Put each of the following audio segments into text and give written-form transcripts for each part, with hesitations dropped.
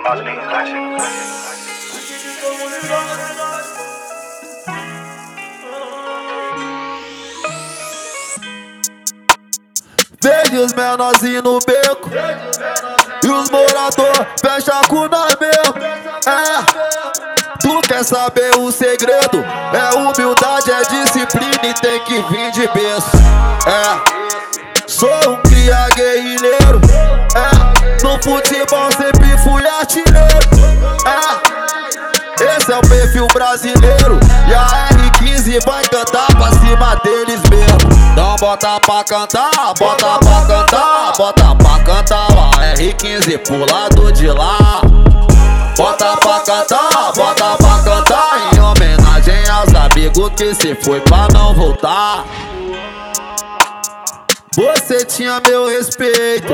base nem encaixa. Vejo os menorzinhos no beco e os morador fecha com nós mesmo. Tu quer saber o segredo? É humildade, é disciplina e tem que vir de berço. Sou um cria guerrilheiro. No futebol sempre fui artilheiro. Esse é o perfil brasileiro. E a R15 vai cantar pra cima deles mesmo. Então bota pra cantar, bota pra cantar, bota pra cantar. A R15 pro lado de lá. Bota pra cantar, bota pra cantar. Em homenagem aos amigos que se foi pra não voltar. Você tinha meu respeito,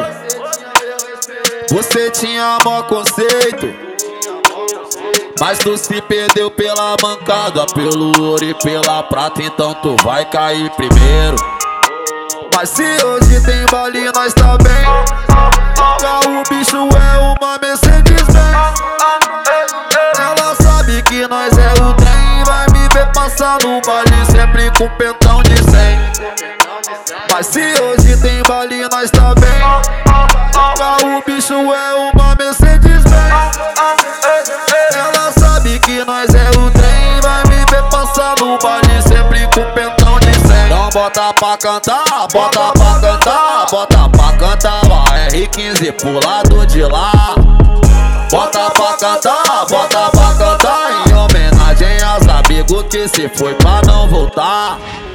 você tinha maior conceito, mas tu se perdeu pela mancada, pelo ouro e pela prata, então tu vai cair primeiro. Mas se hoje tem baile, nós tá bem. O bicho é uma Mercedes-Benz. Ela sabe que nós é o trem. Vai me ver passar no baile sempre com pentão de 100. Mas se hoje tem baile, nós tá bem. O bicho é uma Mercedes-Benz. Ela sabe que nós é o trem. Vai me ver passar no baile sempre com pentão de 100. Então bota pra cantar, bota pra cantar, bota pra cantar. A R15 pro lado de lá. Bota pra cantar, bota pra cantar. Em homenagem aos amigos que se foi pra não voltar.